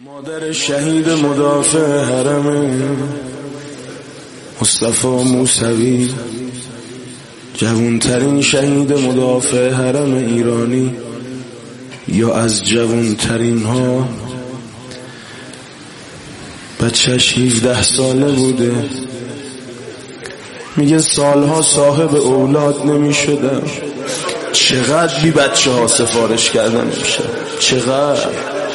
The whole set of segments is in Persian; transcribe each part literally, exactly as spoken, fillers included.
مادر شهید مدافع حرم مصطفی موسوی، جوانترین شهید مدافع حرم ایرانی یا از جوانترین ها. بچهش هفده ساله بوده، میگه سالها صاحب اولاد نمی شدم. چقدر بی بچه ها سفارش کردن میشه، چقدر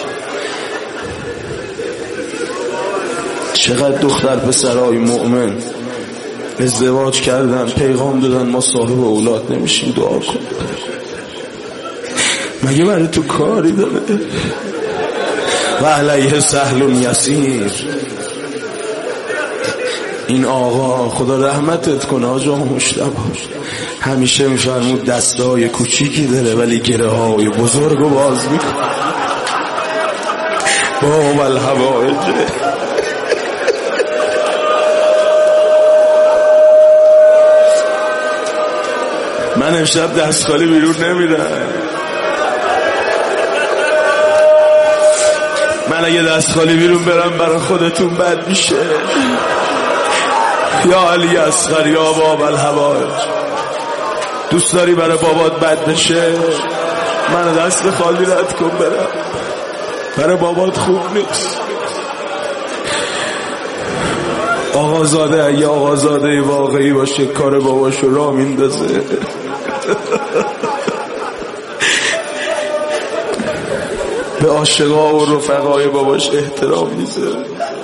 چقدر دختر پسرای مؤمن ازدواج کردن، پیغام دادن ما صاحب اولاد نمیشیم، دعا کن. مگه برای تو کاری داره؟ و علیه سهل یسیر. این آقا خدا رحمتت کنه آقا مشتبه، همیشه میفرمود دستای کوچیکی داره ولی گره های بزرگو باز میکنه. باب الحوائج. من امشب دست خالی بیرون نمیرم. من اگه دست خالی بیرون برم برای خودتون بد میشه. یا علی اصغر یا باب الحوائج، دوست داری برای بابات بد بشه؟ من دست خالی رد کن برم، برای بابات خوب نیست. آقازاده اگه آقازاده واقعی باشه کار باباشو را میندازه. به عاشقا و رفقای باباش احترام میذاره.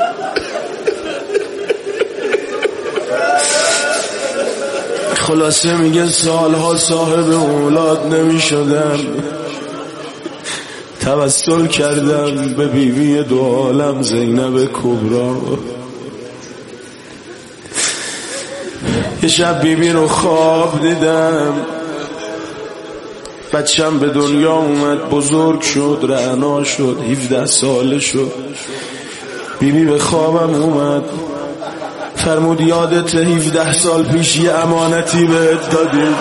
خلاصه میگه سالها صاحب اولاد نمی شدم، توسل کردم به بیوی دو عالم زینب کبرا. یه شب بیبی رو خواب دیدم، بچم به دنیا اومد، بزرگ شد، رعنا شد، هفده ساله شد. بیبی به خوابم اومد، فرمود یادت هفده سال پیش یه امانتی بهت دادیم،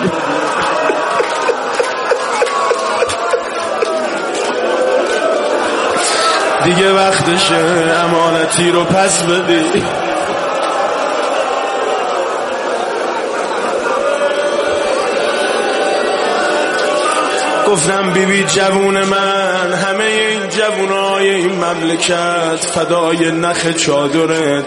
دیگه وقتشه امانتی رو پس بدی. گفتم بیبی جوون من، همه این جوونای این مملکت فدای نخ چادرت.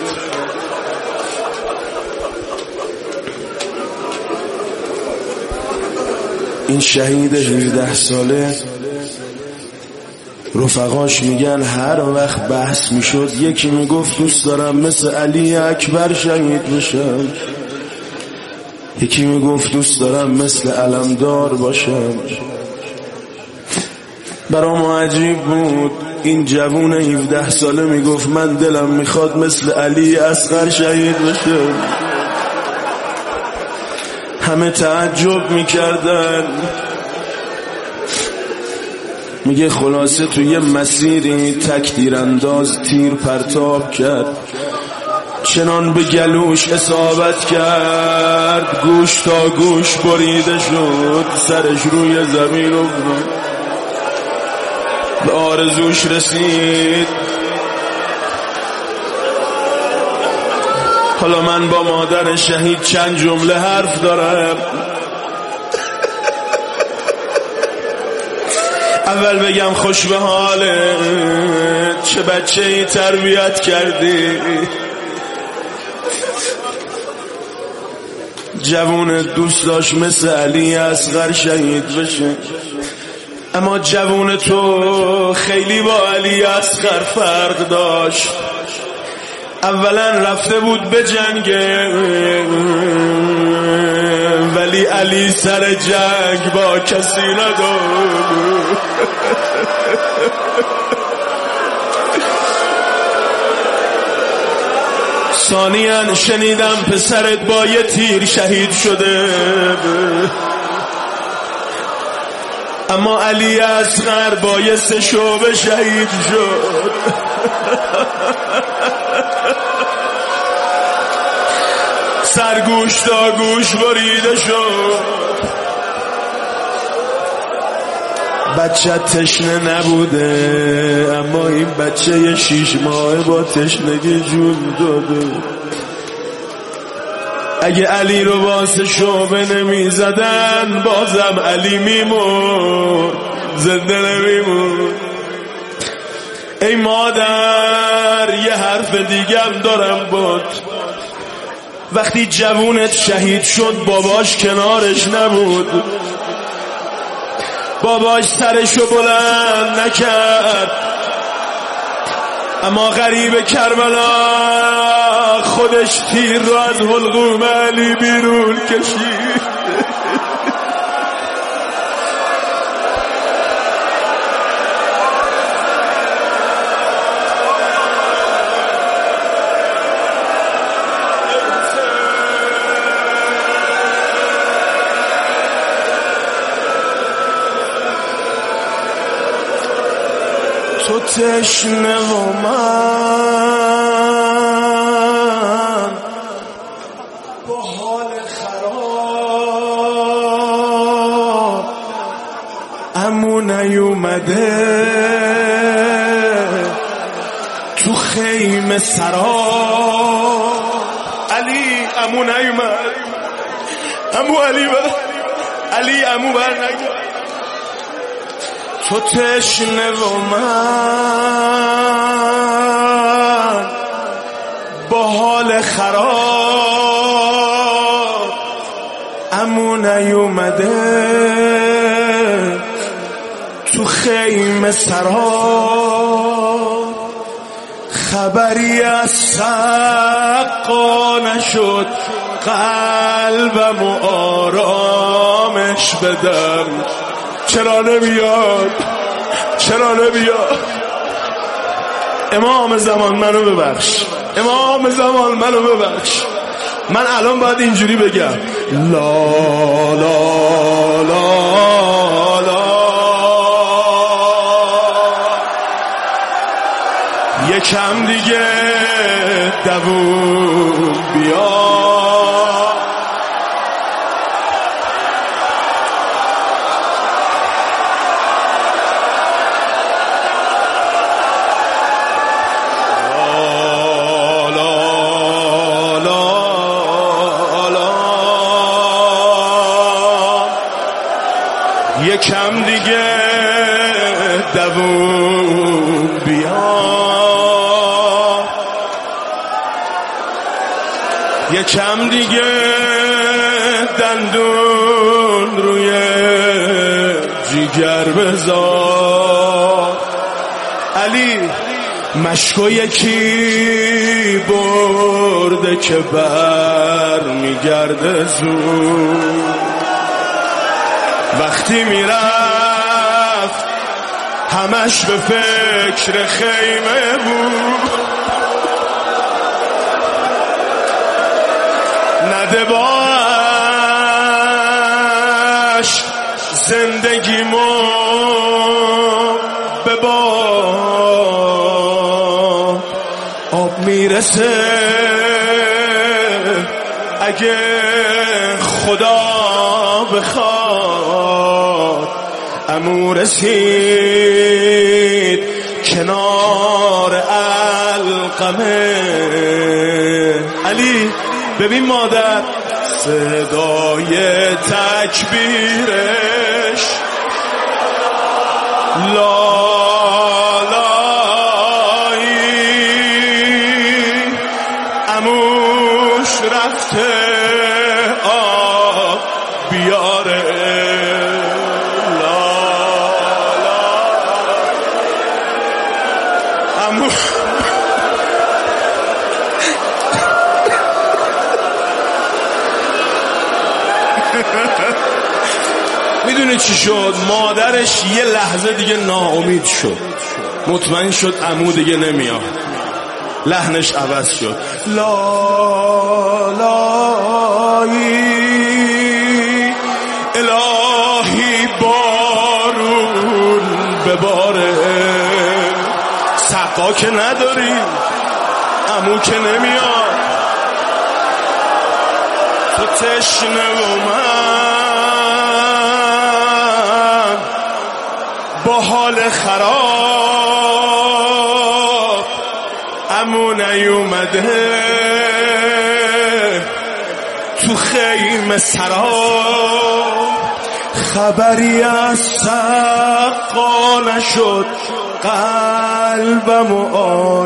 این شهید هفده ساله رفقاش میگن هر وقت بحث میشد یکی میگفت دوست دارم مثل علی اکبر شهید بشم، یکی میگفت دوست دارم مثل علمدار باشم. برا ما عجیب بود، این جوون هفده ساله میگفت من دلم میخواد مثل علی اصغر شهید بشم. همه تعجب میکردن. میگه خلاصه تو یه مسیری تک تیرانداز تیر پرتاب کرد، چنان به گلوش اصابت کرد، گوش تا گوش بریده شد، سرش روی زمین افتاد، به آرزوش رسید. حالا من با مادر شهید چند جمله حرف دارم. اول بگم خوش به حالت، چه بچه ای تربیت کردی. جوون دوست داشت مثل علی اصغر شهید بشه، اما جوون تو خیلی با علی اصغر فرق داشت. اولا رفته بود به جنگ، ولی علی سر جنگ با کسی نداشت. ثانیاً شنیدم پسرت با یه تیر شهید شده، اما علی اصغر با یه سه شعبه شهید شد. سرگوش تا گوش بریده شد. بچه تشنه نبوده، اما این بچه یه شیش ماه با تشنگی جون داده. اگه علی رو واسه شعبه نمی زدن بازم علی میمون، زنده نمیمون. ای مادر یه حرف دیگم دارم بود، وقتی جوونت شهید شد باباش کنارش نبود، باباش سرشو بلند نکرد، اما غریب کربلا خودش تیر رو از حلقوم علی بیرون کشید. تو تشنه و من با حال خراب، عمو نیومده تو خیمه سراب. علی عمو نیومد، عمو علی بر علی عمو بر نگرد. تو تشنه و من با حال خراب، عمو نیومده تو خیمه سراب. خبری از سقا نشد قلبم و آرامش بدم. چرا نمیاد؟ چرا نمیاد؟ امام زمان منو ببخش، امام زمان منو ببخش. من الان باید اینجوری بگم لا لا لا لا. یکم دیگه دووم بیا، یکم دیگه دووم بیا، یکم دیگه دندون روی جیگر بذار. علی مشکو یکی برده که بر میگرده زود. وقتی میرفت همش به فکر خیمه بود، نده باش زندگیمو به باد آب میرسه. اگه خدا بخواد عمو رسید کنار علقمه. علی ببین مادر صدای تکبیرش لالایی، عموش رفته آب بیاره. لالا عمو میدونه چی شد؟ مادرش یه لحظه دیگه ناامید شد، مطمئن شد عمو دیگه نمیاد. لحنش عوض شد لالایی، الهی بارون بباره. سقا که نداری، عمو که نمیاد. تو تشنه و من حال خراب عمو نیومده تو خیمه سراب، خبری از سقا نشد قلبم و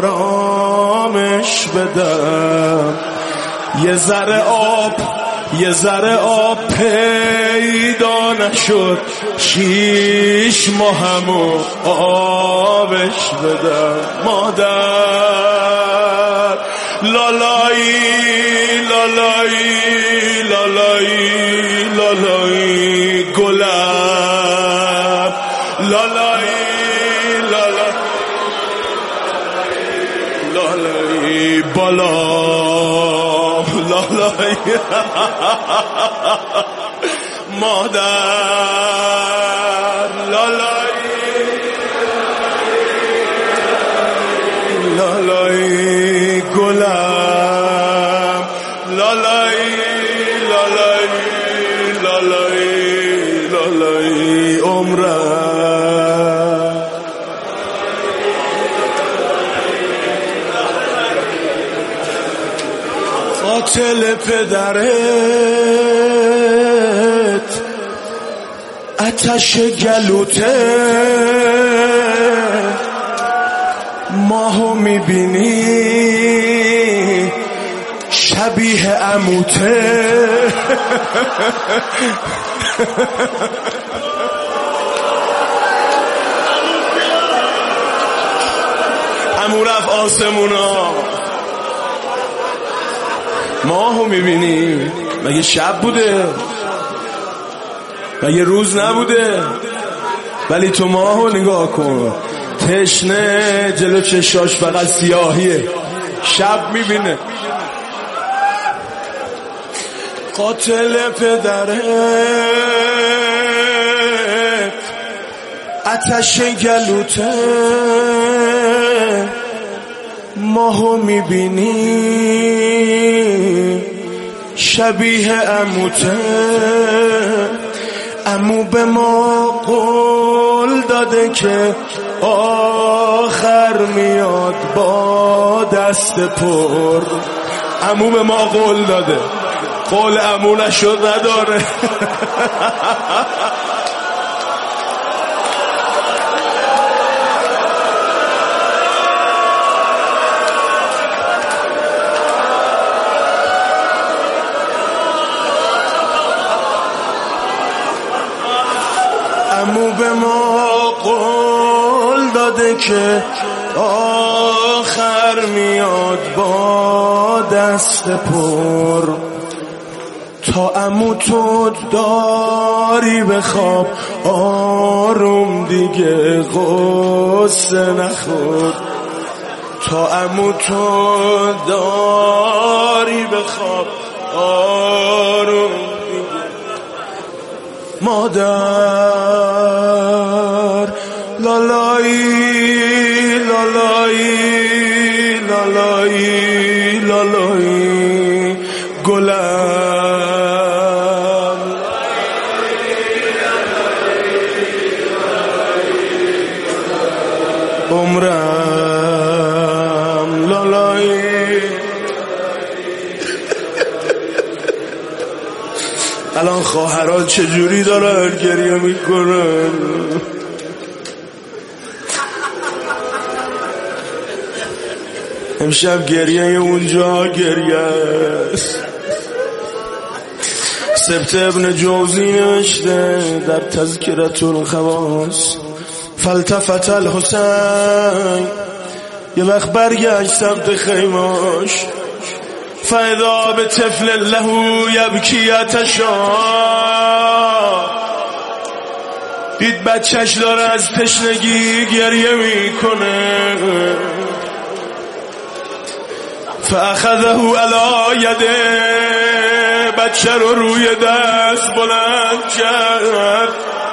آرامش بدم. یه ذره آب یه ذره آب پیدا نشد شیش ماهمو آبش بدم. مادر لالایی لالایی لالایی لالایی گلم لالایی لالایی لالایی بالا لالایی مادر لالایی لالایی گلم لالایی لالایی لالایی لالایی عمرم. قاتل پدرت آتش گلوته، ماهو میبینی شبیه عموته. عمو رفت آسمونا، ماهو میبینی مگه شب بوده؟ مگه روز نبوده؟ ولی تو ماهو نگاه کن، تشنه جلو چشاش فقط سیاهیه، شب میبینه. قاتل پدرت آتش گلوته، ماهو میبینی شبیه عموته. عمو به ما قول داده که آخر میاد با دست پر. عمو به ما قول داده، قول عمو نشد نداره. عمو به ما قول داده که آخر میاد با دست پر. تا عمو تو داری بخواب آروم دیگه غصه نخور. تا عمو تو داری بخواب آروم دیگه. مادر لالایی لالایی لالایی لالایی گلم عمرم لالایی. الان خواهران چجوری دارن گریه میکنن؟ امشب گریه اونجا گریه است. سبت ابن جوزی نوشته در تذکرة الخواص، فالتفت الحسین، یه وقت برگشت سمت خیماش، فاذا به طفل له یبکی یتشا، دید بچهش داره از تشنگی گریه میکنه. فاخذه علی یده، بچه رو روی دست بلند کرد،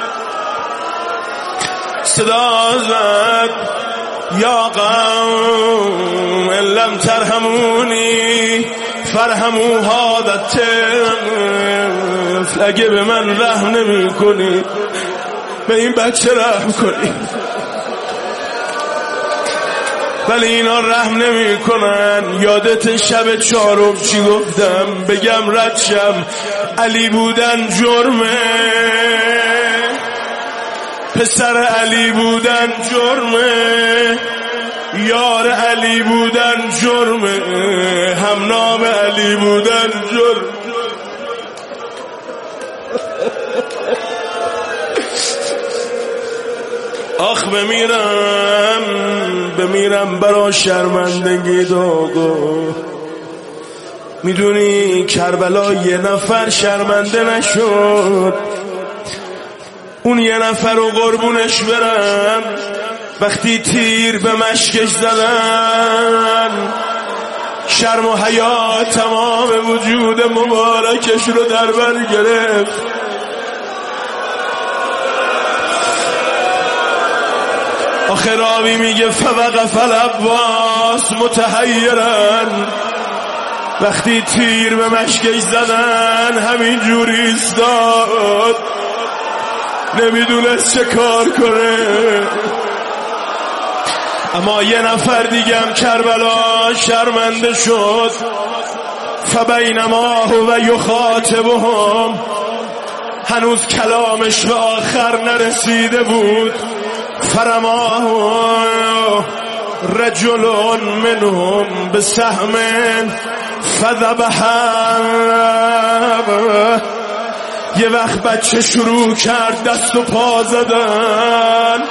صدا زد یا قوم ان لم ترحمونی فرحموا هذا الطفل. اگه به من رحم نمی کنی به این بچه رحم کنی. ولی اینا رحم نمی کنن. یادت شب چهارم چی گفتم؟ بگم رد شم. علی بودن جرمه، پسر علی بودن جرمه، یار علی بودن جرمه، هم نام علی بودن جرمه. آخ بمیرم بمیرم برا شرمندگی داغو. میدونی کربلا یه نفر شرمنده نشد، اون یه نفر رو قربونش برم وقتی تیر به مشکش زدن شرم و حیا تمام وجود مبارکش رو در بر گرفت. آخر راوی میگه فوقف العباس متحیرن، وقتی تیر به مشکش زدن همین جوری ایستاد، نمیدونست چه کار کنه. اما یه نفر دیگم کربلا شرمنده شد. فبینما هو یخاطبهم، هنوز کلامش به آخر نرسیده بود. فرماه رجل منهم بسهم فذبحه. یه وقت بچه شروع کرد دست و پا زدن،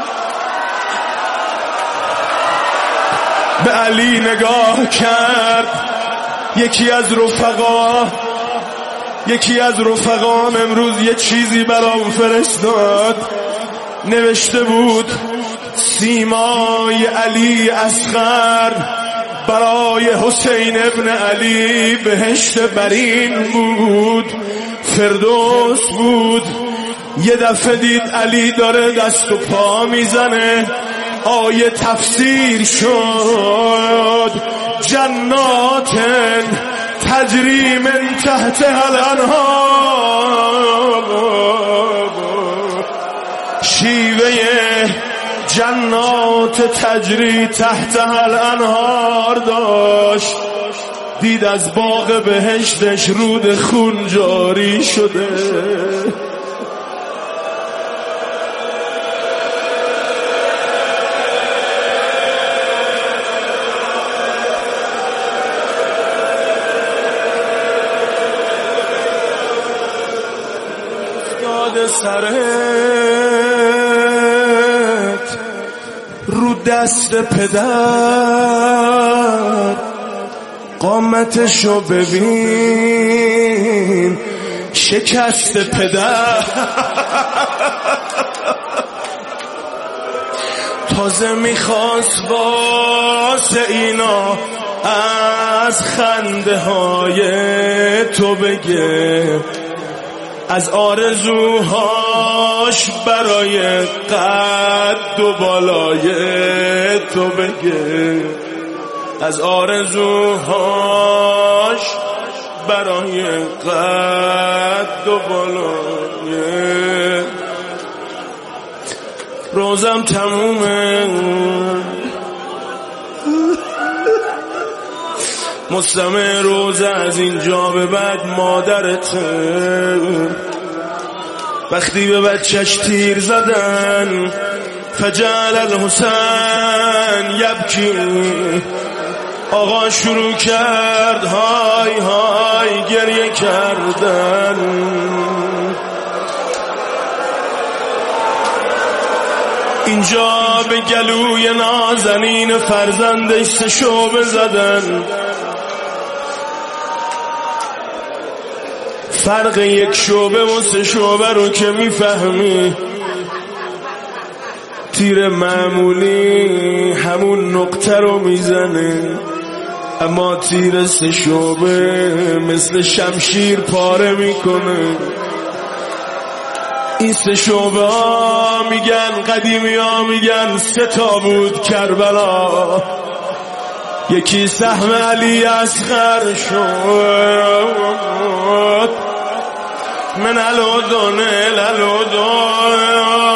به علی نگاه کرد. یکی از رفقا یکی از رفقام امروز یه چیزی برام فرستاد، نوشته بود سیمای علی اصغر برای حسین ابن علی بهشت برین بود، فردوس بود. یه دفعه دید علی داره دست و پا میزنه، آیه تفسیر شد جنات تجری من تحتها الانهار. شیوه جنات تجری تحتها الانهار داشت. دید از باغ بهشتش رود خون جاری شده. داد سرت رو دست پدر، قامتشو ببین شکست پدر. تازه میخواست واسه اینا از خنده های تو بگه، از آرزوهاش برای قد و بالای تو بگه، از آرزوهاش برای قد و بالای. روزم تمومه، مستمع روزه از اینجا به بعد مادرته. وقتی به بچهش تیر زدن فجعل الحسین یبکی، آقا شروع کرد های های گریه کردن. اینجا به گلوی نازنین فرزندش سه شعبه زدن. فرق یک شعبه و سه شعبه رو که میفهمی، تیر معمولی همون نقطه رو میزنه، اما تیر سه شعبه مثل شمشیر پاره میکنه. این سه شعبه ها میگن، قدیمی ها میگن سه تا بود کربلا. یکی سهم علی اصغر شد من الودن الودن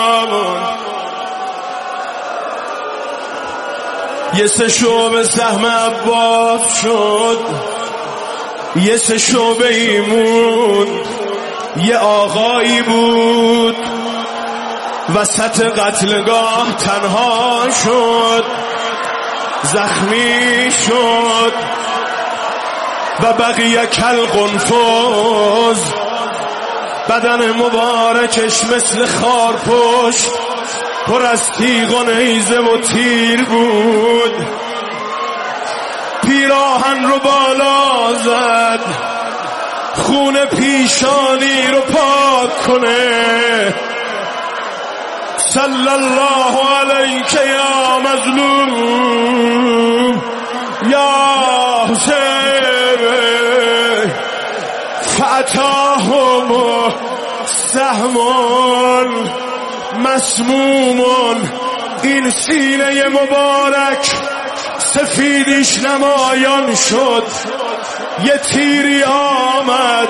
یه سه شعبه سهم عباس شد، یه سه شعبه ایمون، یه آقایی بود وسط قتلگاه تنها شد، زخمی شد و بقیه کالقنفذ. بدن مبارکش مثل خارپشت پر از تیغ و نیزه و تیر بود. پیراهن رو بالا زد خون پیشانی رو پاک کنه. صلی الله علیک یا مظلوم یا حسین. فأتاهم سهم مسموم. این سینه مبارک سفیدش نمایان شد. یه تیری آمد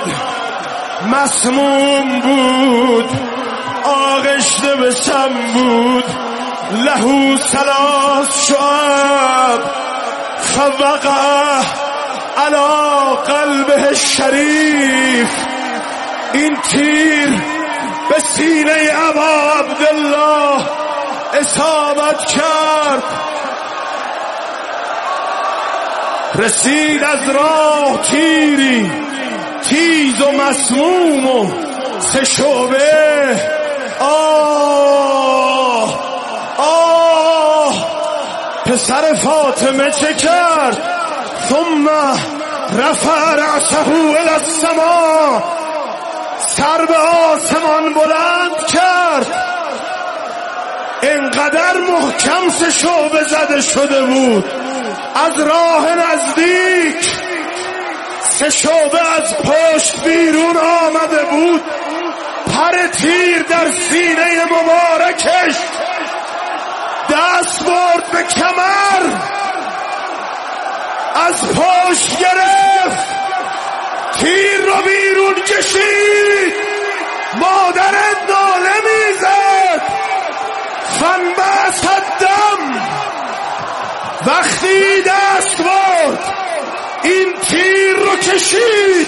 مسموم بود، آغشته به سم بود. لهو ثلاث شعب فوقع علی قلبه الشریف. این تیر به سینه ابا عبدالله اصابت کرد. رسید از راه تیری تیز و مسموم و سه شعبه. آه آه پسر فاطمه چه کرد؟ ثم رفع رأسه الی السما. سر به آسمان بلند کرد. انقدر محکم سه شعبه زده شده بود از راه نزدیک. سه شعبه از پشت بیرون آمده بود. پر تیر در سینه مبارکش. دست برد به کمر، از پشت گرفت، تیر رو بیرون کشید. مادرت ناله میزد. فانبعث الدم. وقتی دست برد این تیر رو کشید.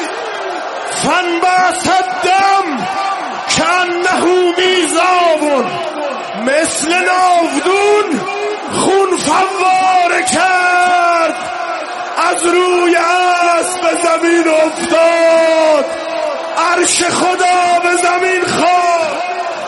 فانبعث الدم کأنه میزاب. مثل ناودون خون فواره کرد. از روی اسب به زمین افتاد. عرش خدا به زمین خواست.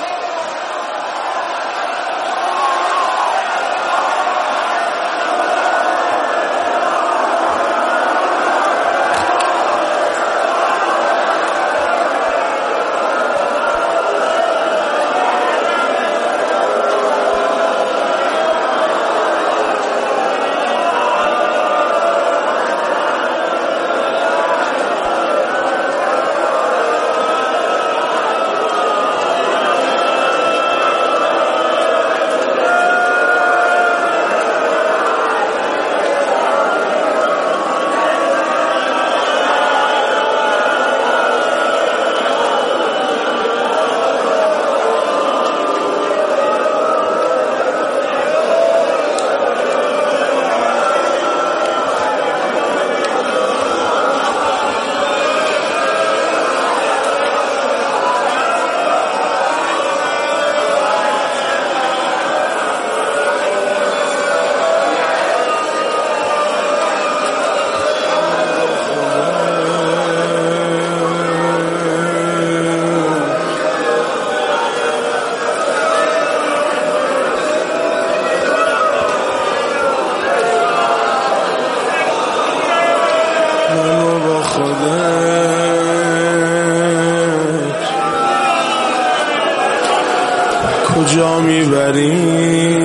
کجا میبری؟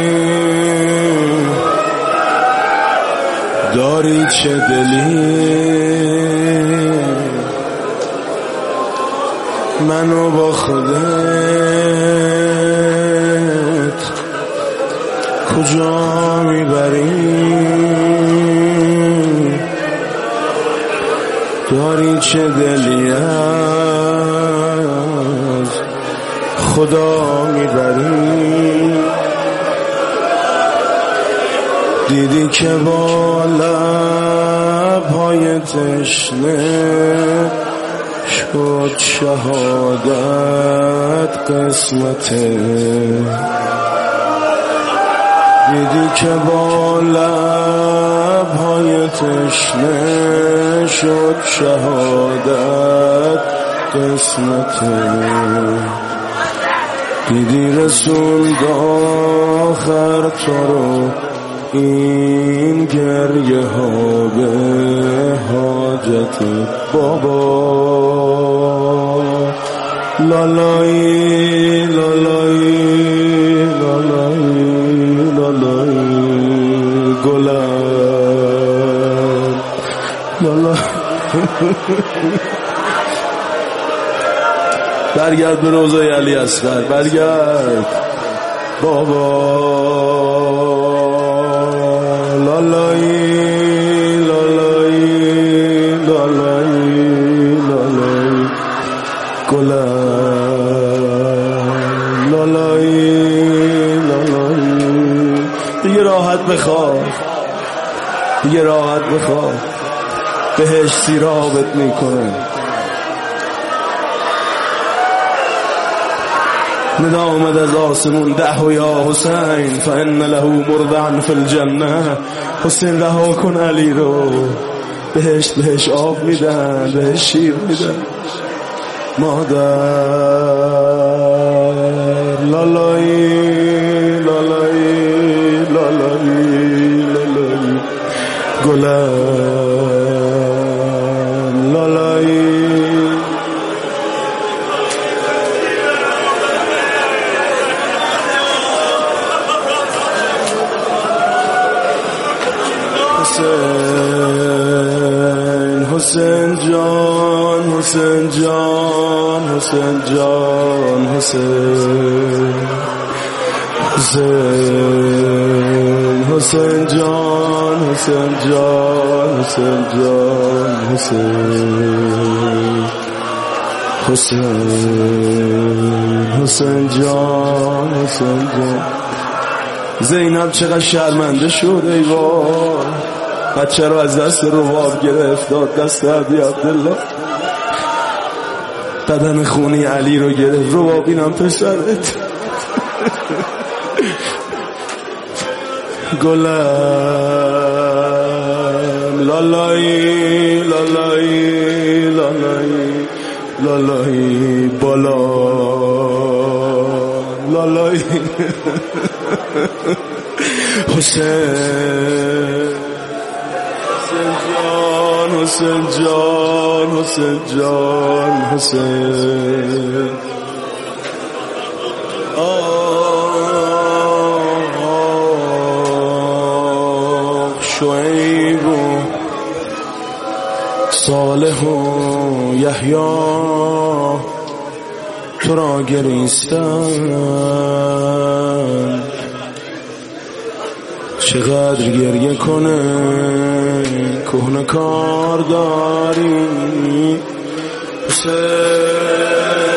داری چه دلی؟ منو با خودت کجا میبری؟ داری چه دلی از خدا میبری؟ دیدی که با لبهای تشنه شد شهادت قسمته، دیدی که با لبهای تشنه شد شهادت قسمته، دیدی رسول آخر تو رو این گریه ها به حاجت بابا. لالایی لالایی لالایی لالایی گلم لالایی. برگرد به روضه علی اصغر، برگرد بابا. لالایی لالایی لالایی لالایی گلم لالایی لالایی. دیگه راحت بخواه، دیگه راحت بخواه، بهش سیرابت میکنه. ندا آمد از آسمون دهو یا حسین فان له مرضعا فی الجنه. حسین رها کن علی رو، بهش بهش آب میدن، بهش شیر میدن. مادر لالایی لالایی لالایی لالایی گلم لالایی. حسین حسین جان حسین جان حسین جان حسین حسین حسین جان حسین جان حسین جان حسین حسین حسین جان حسین جان. زینب چقدر شرمنده شد ای وای، بچه رو از دست رواب گرفت داد دست عبی عبدالله، بدن خونی علی رو گرفت. رواب اینم پسرت گلم لالایی لالایی لالایی لالایی بالا لالایی. حسین حسین جان حسین جان حسین. آه شعیب و صالح و یحیی تو را گریستن، چقدر گریه کنه کهنه کار داری حسین.